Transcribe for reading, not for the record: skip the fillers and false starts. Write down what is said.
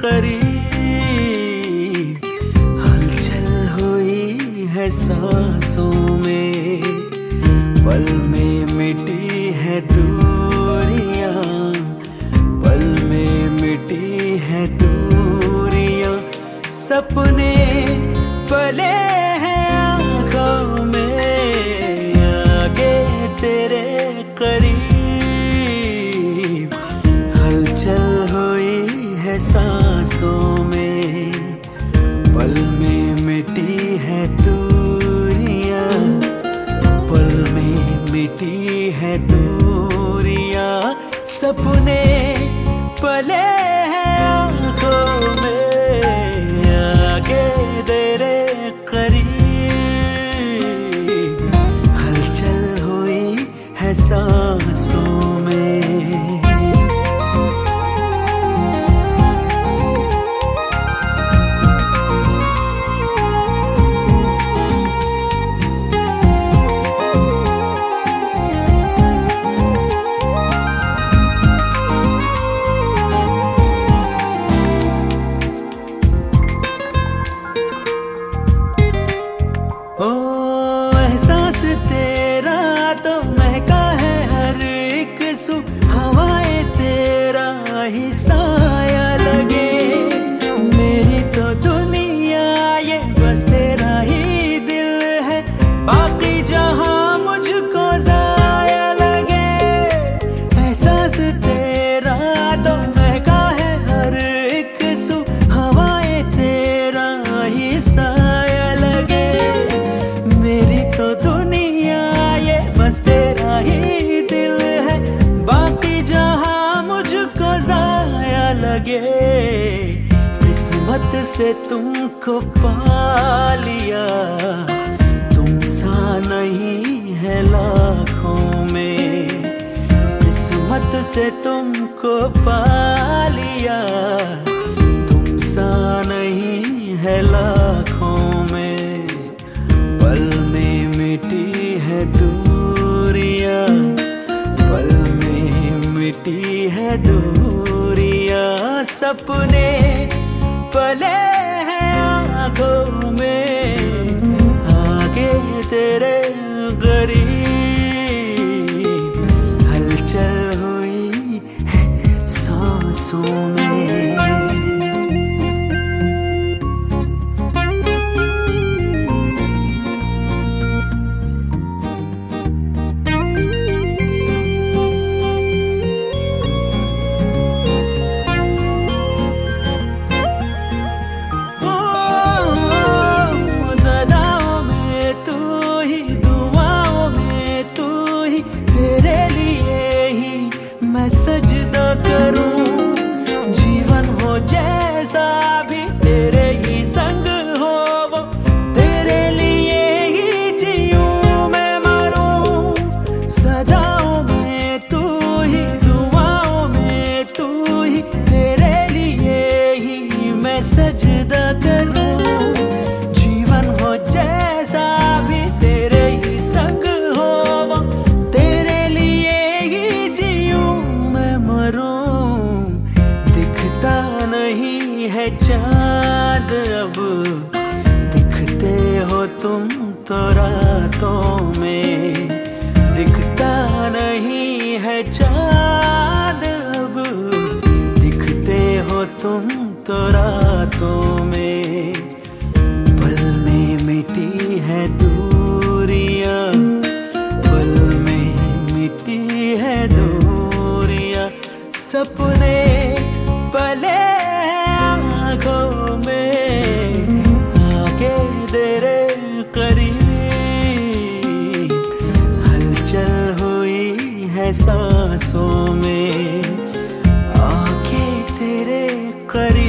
करीब, हलचल हुई है सांसों में, पल में मिटी है दूरियां, पल में मिटी है दूरियां, सपने पले हैं आँखों में, आगे तेरे करीब, हलचल हुई है सांसों में, पल में मिटी है दूरियां, पल में मिटी है दूरियां, सपने पले हैं आँखों में, आगे तेरे करीब, हलचल हुई है सांसों में। ओ एहसास तेरा तो महका है हर एक सू, हवाएं तेरा ही साया लगे, मेरी तो दुनिया ये बस तेरा ही दिल है, बाकी जहां मुझको जाया लगे, एहसास तेरा तो महका है हर एक सू, हवाएं तेरा ही साया लगे, मेरी तो दुनिया ये बस तेरा ही दिल है, बाकी जहां मुझको जाया लगे, किस्मत से तुमको पा लिया, तुम सा नहीं है लाखों में, किस्मत से तुमको पा लिया, तुम सा नहीं है लाखों में, पल में मिटी है दूरियां, पल में मिटी है दूरियां, सपने पले हैं आँखों में, आगे तेरे करीब, हलचल हुई है सांसों में। मैं सजदा करूं, जीवन हो जैसा भी तेरे ही संग हो, वो तेरे लिए ही जीऊं मैं मरूं, सदाओं में तू ही, दुआओं में तू ही, तेरे लिए ही मैं सजदा करूं, जीवन हो जैसा भी तेरे ही संग हो, वो तेरे लिए ही जीऊं मैं मरूं, दिखता नहीं है चाँद अब, दिखते हो तुम तो रातों में, दिखता नहीं है चाँद अब, दिखते हो तुम तो रातों में, पल में मिटी है दूरियां, पल में मिटी है दूरियां, सपने पले आँखों में, आगे तेरे करीब, हलचल हुई है सांसों में, आगे तेरे करीब।